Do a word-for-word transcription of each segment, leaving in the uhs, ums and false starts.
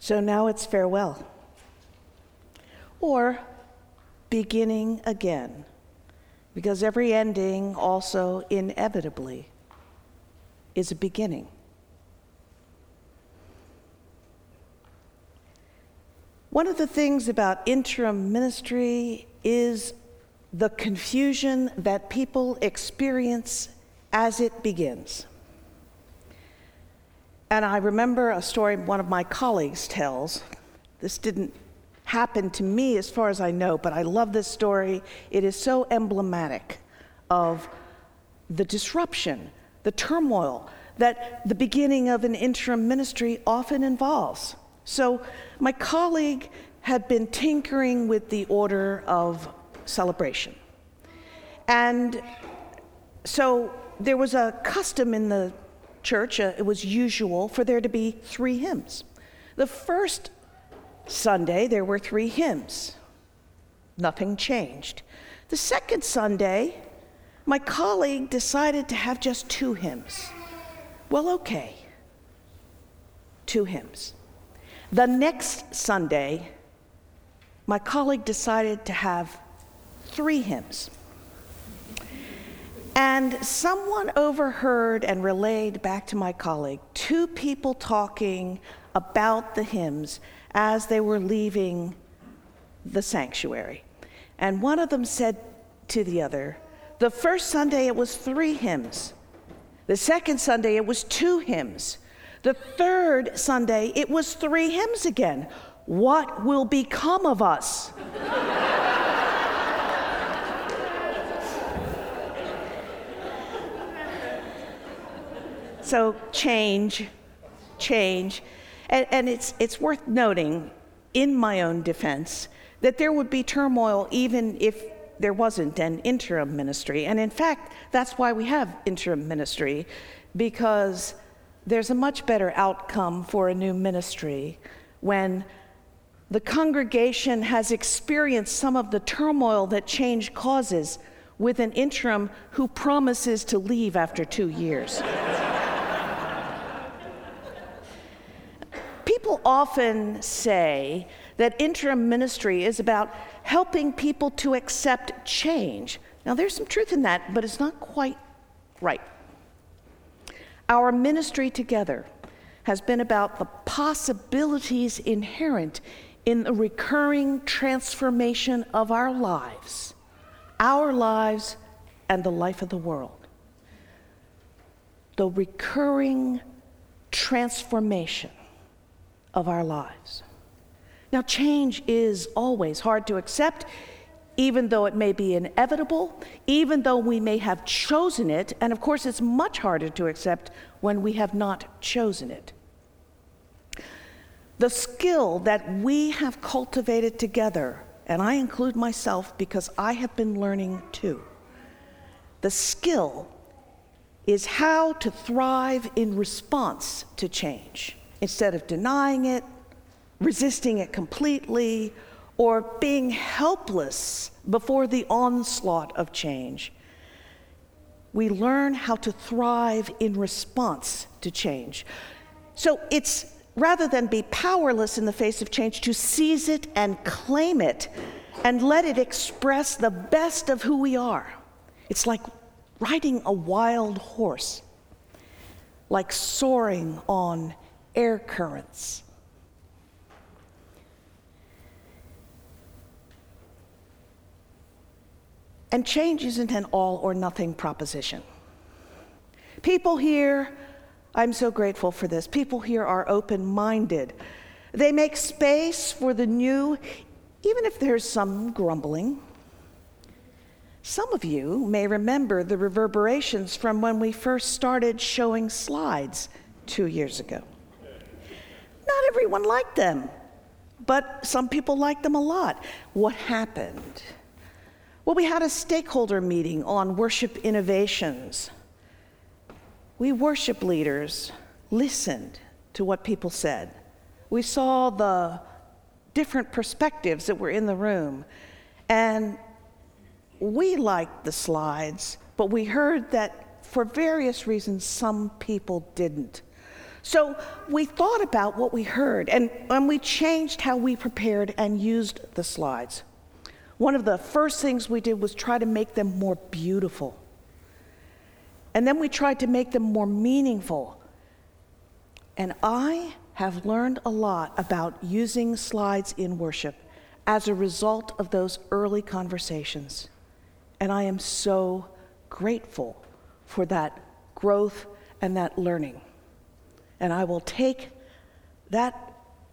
So now it's farewell, or beginning again, because every ending also inevitably is a beginning. One of the things about interim ministry is the confusion that people experience as it begins. And I remember a story one of my colleagues tells. This didn't happen to me as far as I know, but I love this story. It is so emblematic of the disruption, the turmoil that the beginning of an interim ministry often involves. So my colleague had been tinkering with the order of celebration. And so there was a custom in the church, uh, it was usual for there to be three hymns. The first Sunday, there were three hymns. Nothing changed. The second Sunday, my colleague decided to have just two hymns. Well, okay, two hymns. The next Sunday, my colleague decided to have three hymns. And someone overheard and relayed back to my colleague two people talking about the hymns as they were leaving the sanctuary. And one of them said to the other, the first Sunday it was three hymns. The second Sunday it was two hymns. The third Sunday it was three hymns again. What will become of us? So change, change. And, and it's, it's worth noting, in my own defense, that there would be turmoil even if there wasn't an interim ministry. And in fact, that's why we have interim ministry, because there's a much better outcome for a new ministry when the congregation has experienced some of the turmoil that change causes with an interim who promises to leave after two years. People often say that interim ministry is about helping people to accept change. Now, there's some truth in that, but it's not quite right. Our ministry together has been about the possibilities inherent in the recurring transformation of our lives, our lives and the life of the world. The recurring transformation of our lives. Now, change is always hard to accept, even though it may be inevitable, even though we may have chosen it, and of course it's much harder to accept when we have not chosen it. The skill that we have cultivated together, and I include myself because I have been learning too, the skill is how to thrive in response to change, instead of denying it, resisting it completely, or being helpless before the onslaught of change. We learn how to thrive in response to change. So it's, rather than be powerless in the face of change, to seize it and claim it and let it express the best of who we are. It's like riding a wild horse, like soaring on air currents. And change isn't an all or nothing proposition. People here, I'm so grateful for this, people here are open-minded. They make space for the new, even if there's some grumbling. Some of you may remember the reverberations from when we first started showing slides two years ago. Not everyone liked them, but some people liked them a lot. What happened? Well, we had a stakeholder meeting on worship innovations. We worship leaders listened to what people said. We saw the different perspectives that were in the room, and we liked the slides, but we heard that for various reasons, some people didn't. So we thought about what we heard, and, and we changed how we prepared and used the slides. One of the first things we did was try to make them more beautiful. And then we tried to make them more meaningful. And I have learned a lot about using slides in worship as a result of those early conversations. And I am so grateful for that growth and that learning. And I will take that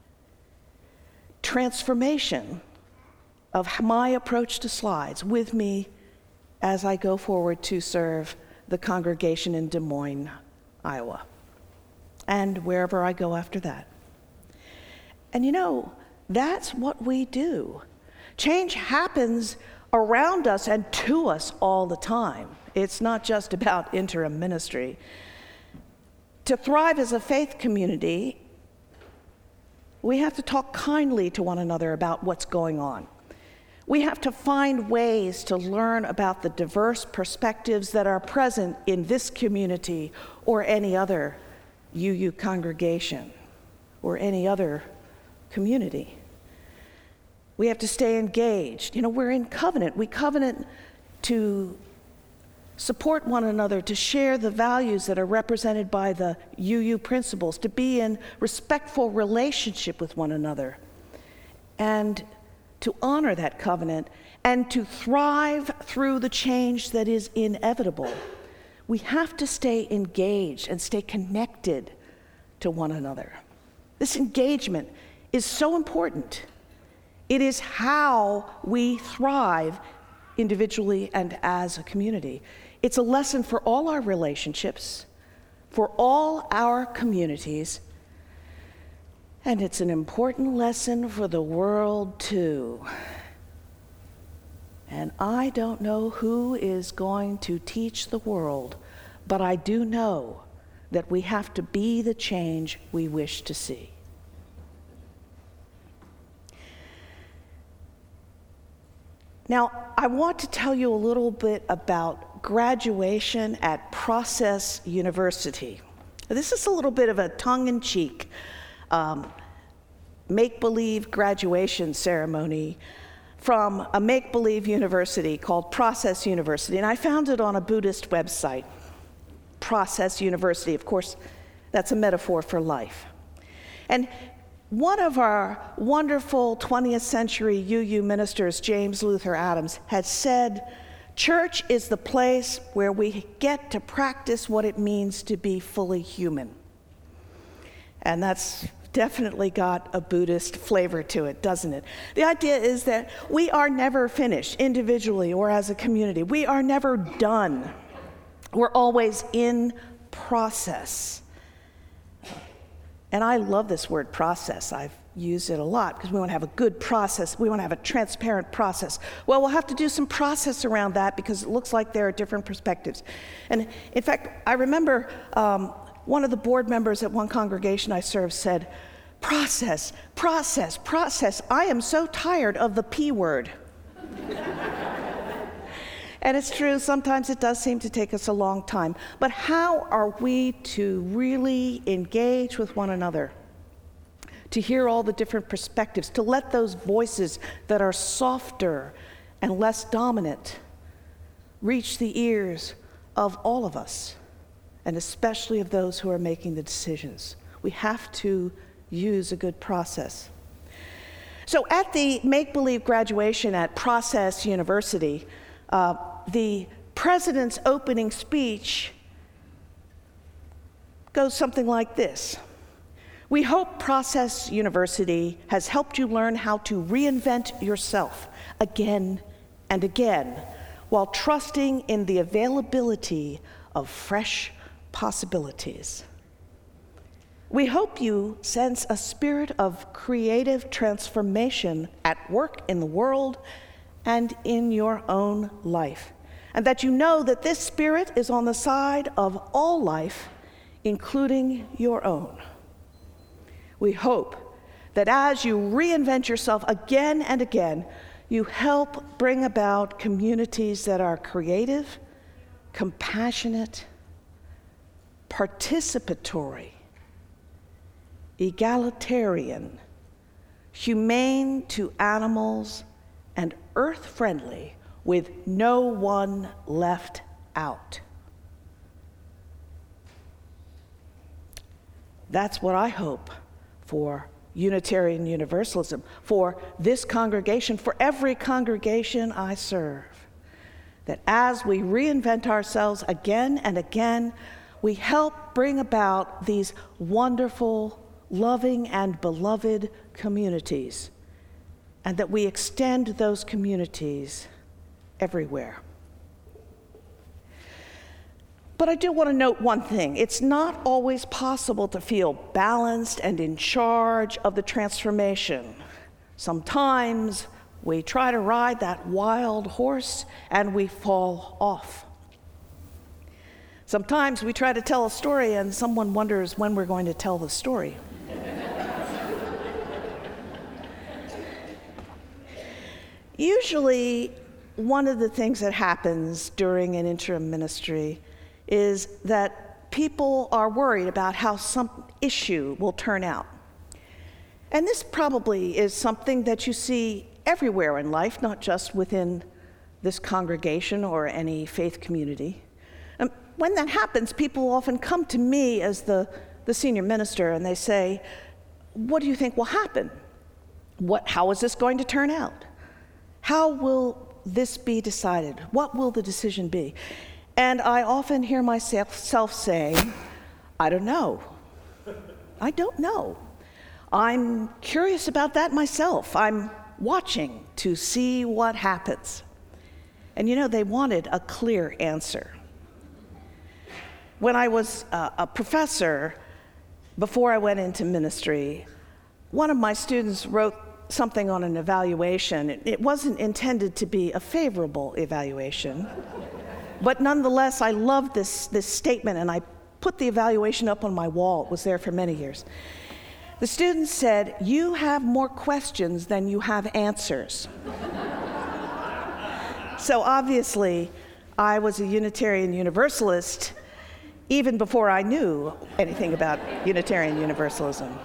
transformation of my approach to slides with me as I go forward to serve the congregation in Des Moines, Iowa, and wherever I go after that. And you know, that's what we do. Change happens around us and to us all the time. It's not just about interim ministry. To thrive as a faith community, we have to talk kindly to one another about what's going on. We have to find ways to learn about the diverse perspectives that are present in this community or any other U U congregation or any other community. We have to stay engaged. You know, we're in covenant. We covenant to support one another, to share the values that are represented by the U U principles, to be in respectful relationship with one another, and to honor that covenant, and to thrive through the change that is inevitable. We have to stay engaged and stay connected to one another. This engagement is so important. It is how we thrive individually and as a community. It's a lesson for all our relationships, for all our communities, and it's an important lesson for the world too. And I don't know who is going to teach the world, but I do know that we have to be the change we wish to see. Now, I want to tell you a little bit about graduation at Process University. This is a little bit of a tongue-in-cheek um, make-believe graduation ceremony from a make-believe university called Process University, and I found it on a Buddhist website. Process University, of course, that's a metaphor for life. And one of our wonderful twentieth century U U ministers, James Luther Adams, had said, "Church is the place where we get to practice what it means to be fully human." And that's definitely got a Buddhist flavor to it, doesn't it? The idea is that we are never finished, individually or as a community. We are never done. We're always in process. And I love this word process. I've used it a lot because we want to have a good process. We want to have a transparent process. Well, we'll have to do some process around that because it looks like there are different perspectives. And in fact, I remember um, one of the board members at one congregation I served said, "Process, process, process. I am so tired of the P word." And it's true, sometimes it does seem to take us a long time. But how are we to really engage with one another? To hear all the different perspectives, to let those voices that are softer and less dominant reach the ears of all of us, and especially of those who are making the decisions. We have to use a good process. So at the make-believe graduation at Process University, uh, the president's opening speech goes something like this. "We hope Process University has helped you learn how to reinvent yourself again and again while trusting in the availability of fresh possibilities. We hope you sense a spirit of creative transformation at work in the world and in your own life, and that you know that this spirit is on the side of all life, including your own. We hope that as you reinvent yourself again and again, you help bring about communities that are creative, compassionate, participatory, egalitarian, humane to animals, and earth-friendly, with no one left out. That's what I hope for Unitarian Universalism, for this congregation, for every congregation I serve. That as we reinvent ourselves again and again, we help bring about these wonderful, loving, and beloved communities, and that we extend those communities everywhere. But I do want to note one thing. It's not always possible to feel balanced and in charge of the transformation. Sometimes we try to ride that wild horse and we fall off. Sometimes we try to tell a story and someone wonders when we're going to tell the story. Usually, one of the things that happens during an interim ministry is that people are worried about how some issue will turn out. And this probably is something that you see everywhere in life, not just within this congregation or any faith community. And when that happens, people often come to me as the, the senior minister and they say, what do you think will happen? What, how is this going to turn out? How will this be decided? What will the decision be? And I often hear myself say, I don't know. I don't know. I'm curious about that myself. I'm watching to see what happens. And you know, they wanted a clear answer. When I was uh, a professor, before I went into ministry, one of my students wrote something on an evaluation. It, it wasn't intended to be a favorable evaluation. But nonetheless, I loved this, this statement, and I put the evaluation up on my wall. It was there for many years. The student said, "You have more questions than you have answers." So obviously, I was a Unitarian Universalist even before I knew anything about Unitarian Universalism.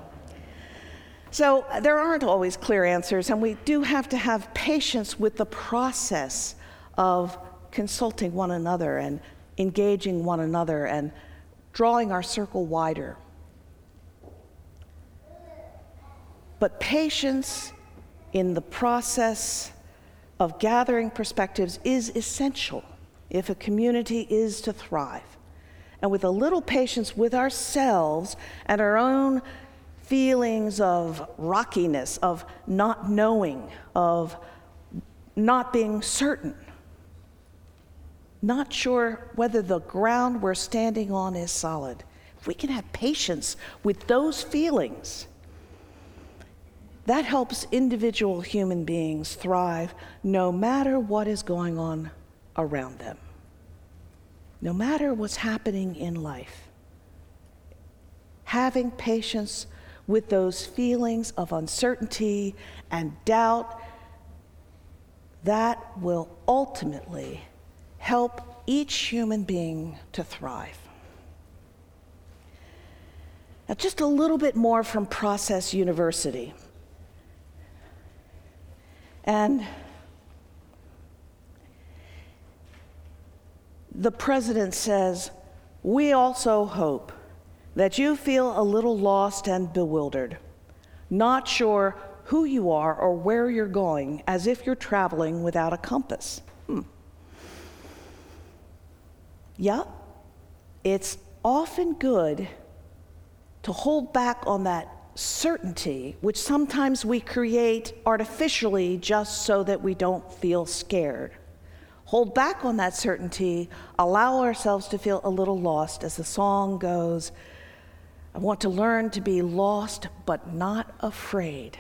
So there aren't always clear answers, and we do have to have patience with the process of consulting one another and engaging one another and drawing our circle wider. But patience in the process of gathering perspectives is essential if a community is to thrive. And with a little patience with ourselves and our own feelings of rockiness, of not knowing, of not being certain, not sure whether the ground we're standing on is solid. If we can have patience with those feelings, that helps individual human beings thrive no matter what is going on around them, no matter what's happening in life. Having patience with those feelings of uncertainty and doubt, that will ultimately help each human being to thrive. Now, just a little bit more from Process University. And the president says, "We also hope that you feel a little lost and bewildered, not sure who you are or where you're going, as if you're traveling without a compass." Hmm. Yeah, it's often good to hold back on that certainty, which sometimes we create artificially just so that we don't feel scared. Hold back on that certainty, allow ourselves to feel a little lost. As the song goes, I want to learn to be lost but not afraid.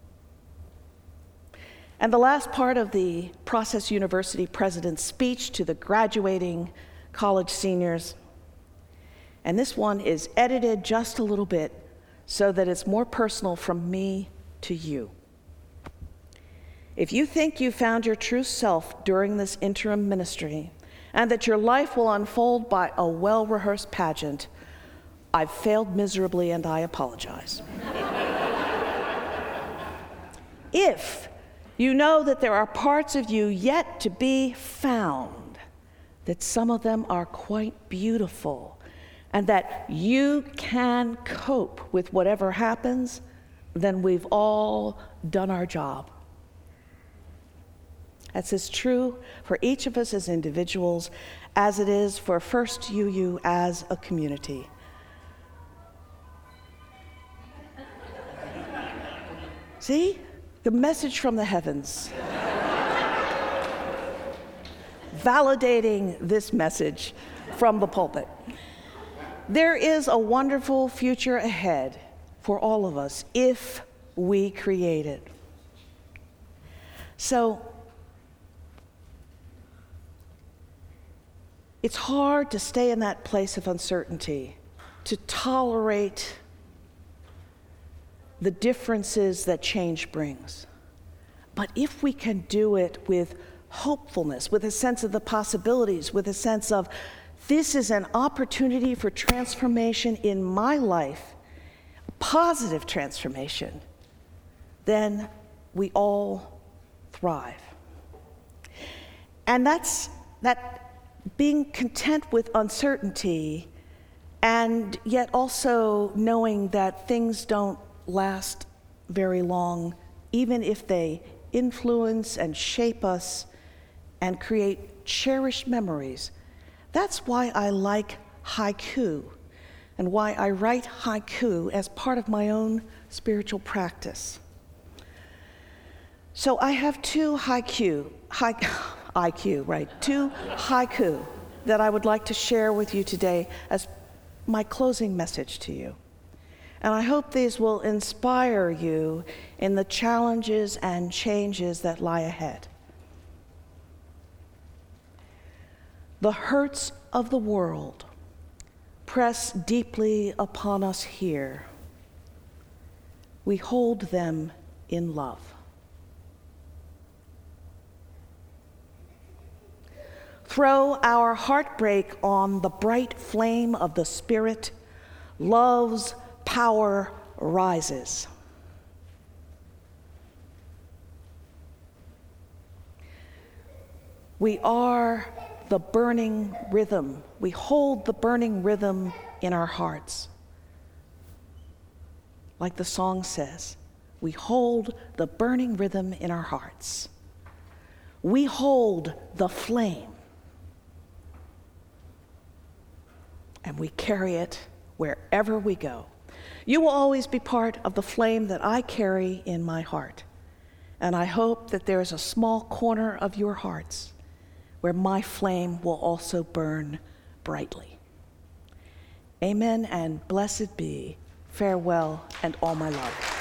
And the last part of the Process University president's speech to the graduating college seniors, and this one is edited just a little bit so that it's more personal from me to you. If you think you found your true self during this interim ministry and that your life will unfold by a well-rehearsed pageant, I've failed miserably and I apologize. If you know that there are parts of you yet to be found, that some of them are quite beautiful, and that you can cope with whatever happens, then we've all done our job. That's as true for each of us as individuals as it is for First U U as a community. See? The message from the heavens. Validating this message from the pulpit. There is a wonderful future ahead for all of us if we create it. So, it's hard to stay in that place of uncertainty, to tolerate the differences that change brings. But if we can do it with hopefulness, with a sense of the possibilities, with a sense of this is an opportunity for transformation in my life, positive transformation, then we all thrive. And that's that being content with uncertainty, and yet also knowing that things don't last very long, even if they influence and shape us and create cherished memories. That's why I like haiku and why I write haiku as part of my own spiritual practice. So I have two haiku, haiku, I Q, right, two haiku that I would like to share with you today as my closing message to you. And I hope these will inspire you in the challenges and changes that lie ahead. The hurts of the world press deeply upon us here. We hold them in love. Throw our heartbreak on the bright flame of the Spirit. Love's power rises. We are the burning rhythm. We hold the burning rhythm in our hearts. Like the song says, we hold the burning rhythm in our hearts. We hold the flame. And we carry it wherever we go. You will always be part of the flame that I carry in my heart. And I hope that there is a small corner of your hearts where my flame will also burn brightly. Amen and blessed be. Farewell and all my love.